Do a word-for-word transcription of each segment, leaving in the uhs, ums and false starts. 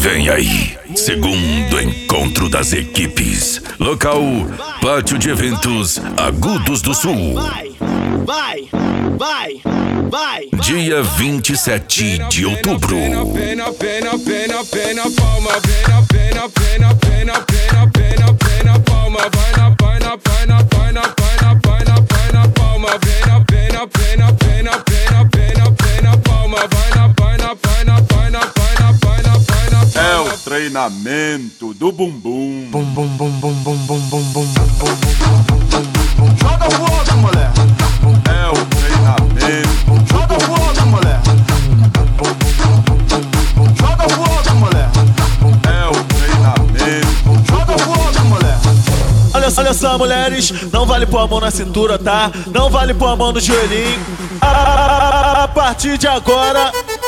Vem aí, segundo encontro das equipes. Local, Pátio de Eventos Agudos do Sul. Vai, vai, vai. Dia vinte e sete de outubro. Pena, pena, pena, pena, palma, pena, pena, pena, pena, pena, pena, pena, palma, vai na, vai na, vai na, vai na, vai na, vai na, vai na, palma, pena, pena, pena, pena, pena, pena, pena, palma, vai na, vai na, vai na, vai na, vai na, vai na, vai na. É o treinamento do bumbum. Bum bum bum bum bum bum bum bum bum bum. Joga o outro, moleque. É o treinamento. Joga o outro, moleque. Joga o outro, moleque. É o treinamento. Joga o outro, moleque. Olha só, olha só, mulheres, não vale pôr a mão na cintura, tá? Não vale pôr a mão no joelhinho. A, a partir de agora,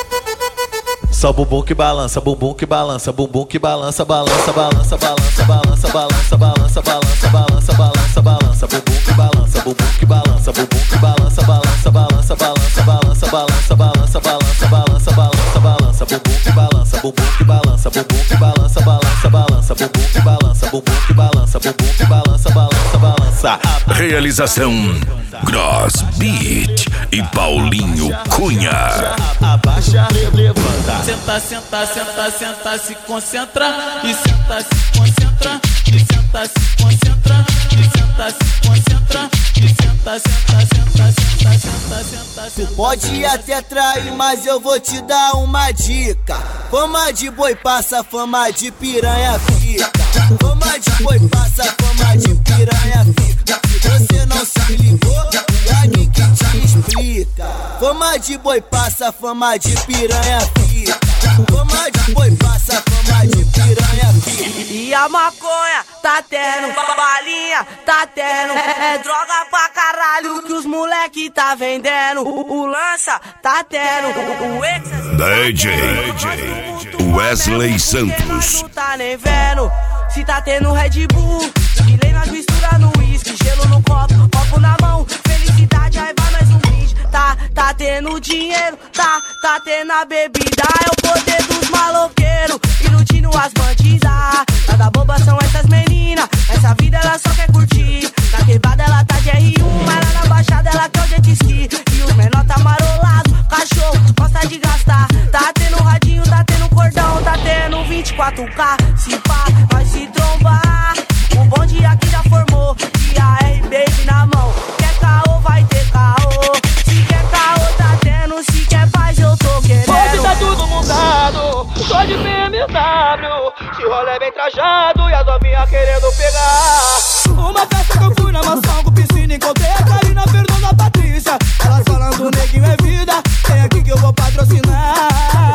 só bumbum que balança, bumbum que balança, bumbum que balança, balança, balança, balança, balança, balança, balança, balança, balança, balança, balança, bumbum que balança, bumbum que balança, bumbum que balança, balança, balança, balança, balança, balança, balança, balança, balança, balança, balança, bumbum que balança, bumbum que balança, bumbum que balança, balança, balança, bumbum que balança, bumbum que balança, bumbum que balança, balança, balança. Realização Gross Beat e Paulinho Cunha. Abaixa, levanta. Senta, senta, senta, senta, se concentra. E senta, se concentra. E senta, se concentra. E senta, se concentra. E senta, senta, senta, senta, senta, senta, senta. Pode até trair, mas eu vou te dar uma dica. Fama de boi passa, fama de piranha fica. Fama de boi passa, fama de piranha fica. Se você não se ligou, Yannick te explica. Fama de boi passa, fama de piranha fica. Fama de boi passa, fama de piranha fica. E a maconha tá tendo, balinha tá tendo. É, é droga pra caralho que os moleque tá vendendo. O, o lança tá tendo, o, o ex... D J Wesley Santos. Não tá nem vendo. Se tá tendo Red Bull, e nem nós mistura no uísque, gelo no copo, copo na mão, felicidade, aí vai mais um brinde. Tá, tá tendo dinheiro, tá, tá tendo a bebida, é o poder dos maloqueiros, iludindo as bandidas. Nada boba são essas meninas, essa vida ela só quer curtir. Na quebrada ela tá de R um, mas lá na baixada ela quer o jet ski. E os menor tá marolado, cachorro, gosta de gastar. Tá tendo radinho, tá tendo cordão, tá tendo vinte e quatro K. Se pá, vai se trombar. O bonde aqui já formou, e a R baby na mão. Quer caô, vai ter caô. Se quer caô, tá tendo. Se quer paz, eu tô querendo. Hoje tá tudo mudado, só de B M W. Se rolê bem trajado e as novinhas querendo pegar. Uma festa que eu fui na mansão com piscina, encontrei a Karina, Fernanda, a Patrícia. Elas falando, neguinho é vida, vem aqui que eu vou patrocinar.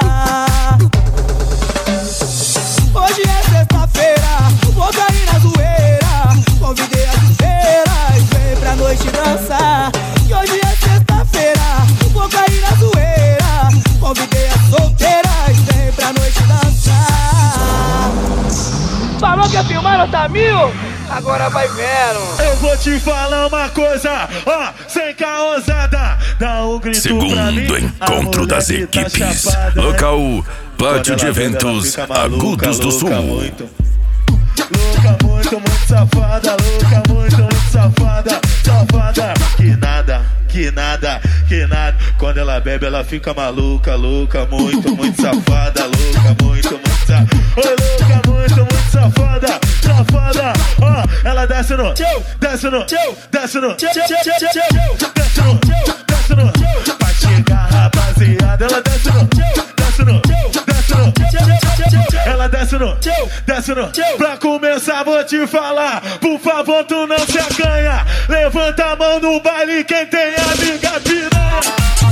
Hoje é sexta-feira, vou cair na zoeira. Convidei as esteiras, vem pra noite dançar. E hoje é sexta-feira, vou cair na zoeira. Convidei as solteiras, vem pra noite dançar. Falou que ia filmar nota mil? Agora vai vendo. Eu vou te falar uma coisa, ó, sem caosada. Dá um grito Segundo pra mim. encontro das equipes. Local, Pátio de Eventos Agudos do Sul. Muito. Louca, muito, muito safada. Louca, muito, muito safada. Safada, que nada, que nada, que nada. Quando ela bebe, ela fica maluca. Louca, muito, muito safada. Louca, muito, muito safada. Oi, louca, muito, muito safada. Safada, ó, ela desce no, desce no, desce no, desce no, desce no. Pra chegar, rapaziada, ela desce no, desce no, desce no. Ela desce no, desce no. Pra começar vou te falar, por favor tu não se acanha. Levanta a mão no baile quem tem amiga piranha.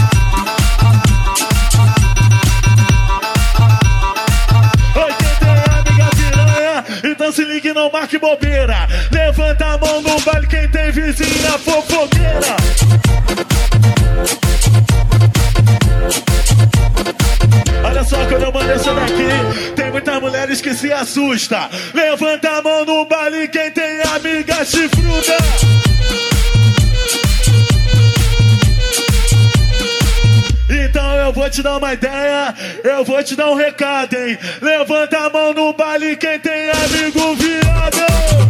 Oi, quem tem amiga piranha, então se ligue, não marque bobeira. Levanta a mão no baile quem tem vizinha fofoqueira. Olha só, quando eu mando essa daqui, tem muitas mulheres que se assustam. Levanta a mão no baile quem tem amiga chifruda. Então eu vou te dar uma ideia, eu vou te dar um recado, hein? Levanta a mão no baile quem tem amigo viado.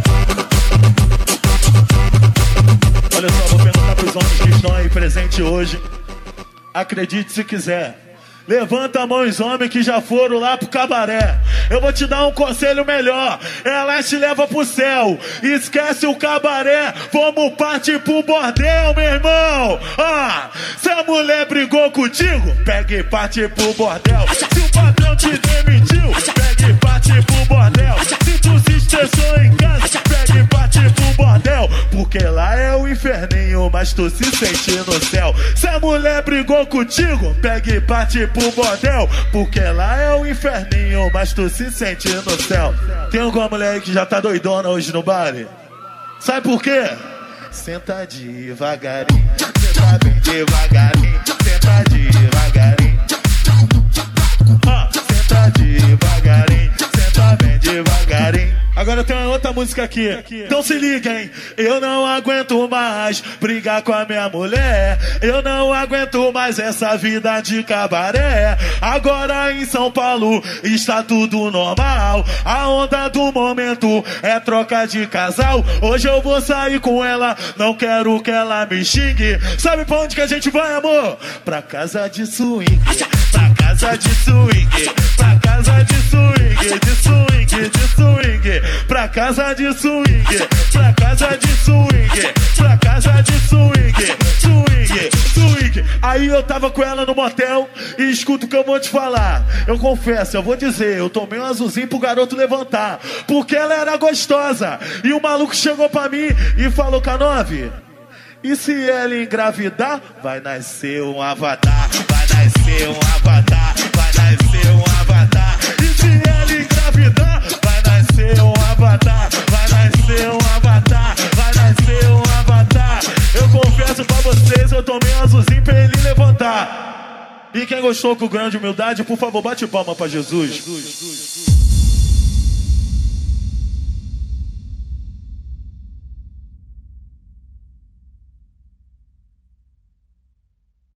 Olha só, vou perguntar pros homens que estão aí presentes hoje. Acredite se quiser. Levanta a mão os homens que já foram lá pro cabaré. Eu vou te dar um conselho melhor. Ela te leva pro céu. Esquece o cabaré. Vamos partir pro bordel, meu irmão. Ah, se a mulher brigou contigo, pega e parte pro bordel. Se o patrão te demitiu, pega e parte pro bordel. Se tu se estressou em casa, pega e parte pro bordel. Porque lá é o inferninho, mas tu se sente no céu. Se a mulher brigou contigo, pega e parte pro bordel, porque lá é o inferninho, mas tu se sente no céu. Tem alguma mulher aí que já tá doidona hoje no baile? Sabe por quê? Senta devagarinho, senta bem devagarinho, senta devagarinho. Ah, senta devagarinho, senta bem devagarinho. Agora tem uma outra música aqui. Então se liga, hein? Eu não aguento mais brigar com a minha mulher. Eu não aguento mais essa vida de cabaré. Agora em São Paulo está tudo normal. A onda do momento é troca de casal. Hoje eu vou sair com ela, não quero que ela me xingue. Sabe pra onde que a gente vai, amor? Pra casa de swing. Pra casa de swing. Pra casa de swing. De swing, de swing. Pra casa de swing, pra casa de swing, pra casa de swing, swing, swing. Aí eu tava com ela no motel e escuta o que eu vou te falar. Eu confesso, eu vou dizer, eu tomei um azulzinho pro garoto levantar, porque ela era gostosa. E o maluco chegou pra mim e falou: Canove, e se ela engravidar, vai nascer um avatar, vai nascer um avatar, vai nascer um avatar. E se ela engravidar, vai nascer um avatar, vai nascer um avatar, vai nascer um avatar. Eu confesso pra vocês, eu tomei um azulzinho pra ele levantar. E quem gostou com grande humildade, por favor, bate palma pra Jesus.